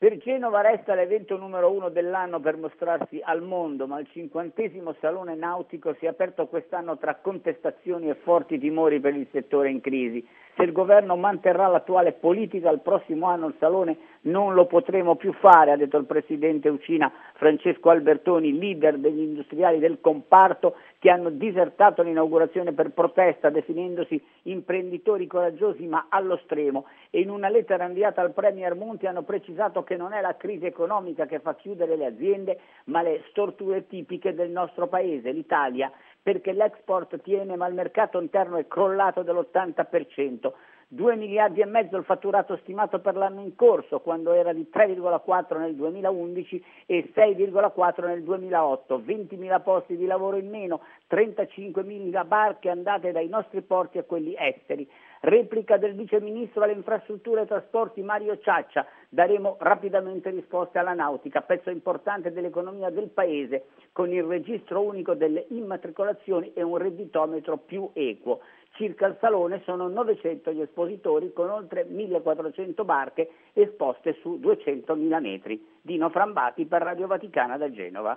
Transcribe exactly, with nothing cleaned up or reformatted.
Per Genova resta l'evento numero uno dell'anno per mostrarsi al mondo, ma il cinquantesimo Salone Nautico si è aperto quest'anno tra contestazioni e forti timori per il settore in crisi. Se il governo manterrà l'attuale politica, il prossimo anno il Salone non lo potremo più fare, ha detto il presidente Ucina Francesco Albertoni, leader degli industriali del comparto che hanno disertato l'inaugurazione per protesta, definendosi imprenditori coraggiosi ma allo stremo, e in una lettera inviata al Premier Monti hanno precisato che non è la crisi economica che fa chiudere le aziende, ma le storture tipiche del nostro paese, l'Italia, perché l'export tiene ma il mercato interno è crollato dell'ottanta per cento. Due miliardi e mezzo il fatturato stimato per l'anno in corso, quando era di tre virgola quattro nel duemilaundici e sei virgola quattro nel duemilaotto, ventimila posti di lavoro in meno, trentacinquemila barche andate dai nostri porti a quelli esteri. Replica del vice ministro alle infrastrutture e trasporti Mario Ciaccia: daremo rapidamente risposte alla nautica, pezzo importante dell'economia del paese, con il registro unico delle immatricolazioni e un redditometro più equo. Circa il Salone sono novecento gli espositori con oltre millequattrocento barche esposte su duecentomila metri. Dino Frambati per Radio Vaticana da Genova.